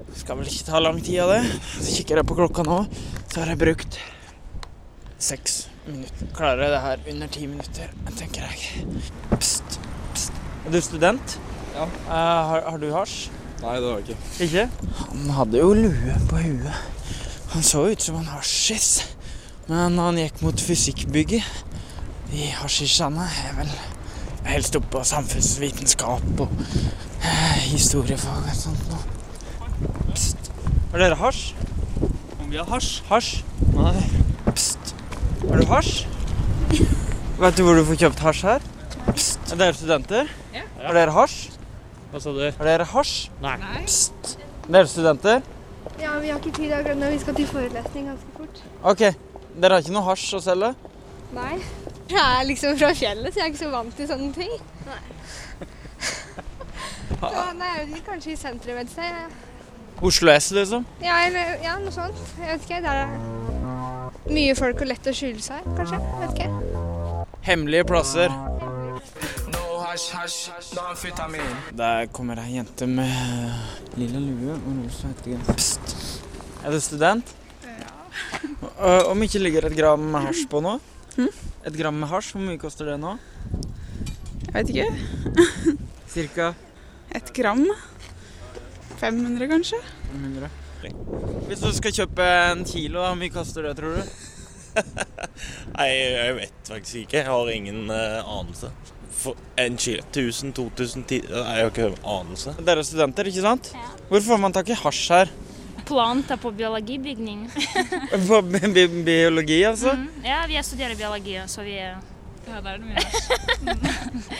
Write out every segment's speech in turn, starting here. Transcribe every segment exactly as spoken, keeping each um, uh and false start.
Skal vel ikke ta lang tid av det. Så kikker jeg på klokka nå, så har jeg brukt seks minutter. Klarer jeg det her under ti minutter, tenker jeg. Pst, pst. Er du student? Ja. Uh, har, har du hasj? Nei, det var jeg ikke. Ikke? Han hadde jo lue på huet. Han så ut som en hasjis. Men han gikk mot fysikkbygget. De hasjisjene er vel helst oppe på samfunnsvitenskap og eh, historiefag og sånt nå. Pst. Har dere hasj? Om vi har hasj? Hasj? Nei. Pst. Har du hasj? Vet du hvor du får kjøpt hasj her? Pst. Er dere studenter? Ja. Har dere hasj? Hva sa du? Har dere hasj? Nei. Pst. Er dere studenter? Ja, vi har ikke tid akkurat når vi skal til forelesning ganske fort. Ok, dere har ikke noe hasj å selge? Nei. Jeg er liksom fra fjellet, så jeg er ikke så vant til sånne ting. Nei. Så, nei, jeg vet ikke, kanskje i sentrum et sted. Oslo S, liksom? Ja, eller, ja, noe sånt. Jeg vet ikke, der er mye folk og lett å skjule seg, kanskje. Jeg vet ikke. Hemmelige plasser. Der kommer ei jente med lilla lue og rosa hettegenser. Pst. Er du student? Ja. Og om ikke ligger et gram med hasj på nå? Hm? Et gram med hasj, hvor mye koster det nå? Jeg vet ikke. Cirka Et gram. fem hundre kanskje. fem hundre. Hvis du skal kjøpe en kilo, hvor mye koster det, tror du? Nei, jeg vet faktisk ikke. Jeg har ingen uh, anelse. For en kilo, tusen, to tusen, ti... Jeg har ikke anelse. Dere er studenter, ikke sant? Ja. Hvor får man tak i hasj her? Planter på biologibygning. På bi bi biologi, altså? Mm. Ja, vi studerer biologi, så vi... Ja, det er det mye.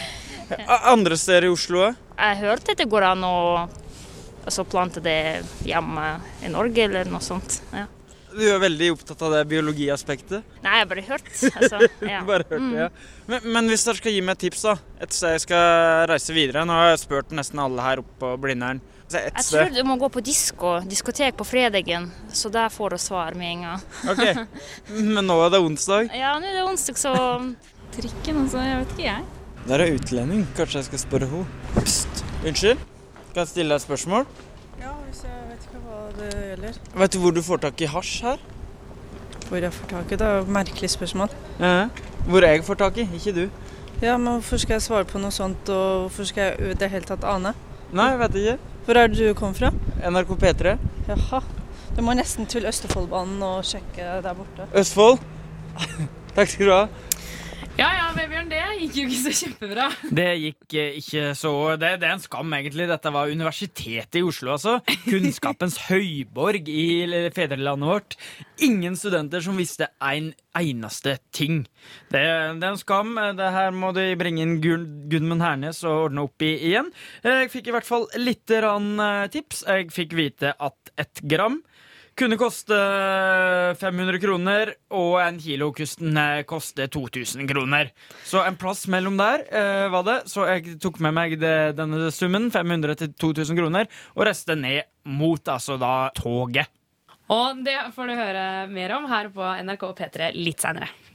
A- Andre steder i Oslo? Jeg hørte at det går an å altså, plante det hjemme i Norge eller noe sånt. Ja. Du er veldig opptatt av det biologiaspektet. Nei, jeg har bare hørt. Altså, ja. Bare hørt det, ja. Men, men hvis dere skal gi meg et tips da, et sted jeg skal reise videre, nå har jeg spurt nesten alle her oppe på Blindern. Så et Jeg sted. tror du må gå på disko, diskotek på fredagen, så der får du svar med en gang. Ok, men nå er det onsdag. Ja, nå er det onsdag, så... Trikken også, jeg vet ikke jeg. Der er utlending, kanskje jeg skal spørre henne. Pst, unnskyld, kan jeg stille deg et spørsmål? Ja, hvis jeg vet ikke hva det gjelder. Vet du hvor du får tak i hasj her? Hvor jeg får tak i det, er et merkelig spørsmål. Ja. Hvor jeg får tak i, ikke du. Ja, men hvorfor skal jeg svare på noe sånt, og hvorfor skal jeg i det hele tatt ane? Nei, jeg vet ikke. Hvor er det du kom fra? N R K P tre. Jaha, du må nesten til Østfoldbanen og sjekke der borte. Østfold. Takk skal du ha. Ja, ja, Vebjørn, det gikk jo ikke så kjempebra. Det gikk eh, ikke så... Det, det er en skam, egentlig. Dette var universitetet i Oslo, altså. Kunnskapens høyborg i fedrelandet vårt. Ingen studenter som visste en eneste ting. Det, det er en skam. Det her må du bringe inn Gun- Gudmund Hernes og ordne opp i igjen. Jeg fikk i hvert fall litt rann, eh, tips. Jeg fikk vite at et gram kunne koste fem hundre kroner, og en kilo kunne koste to tusen kroner. Så en plass mellom der eh, var det. Så jeg tok med meg det, denne summen, fem hundre til to tusen kroner, og restet ned mot altså da toget. Og det får du høre mer om her på N R K P tre litt senere.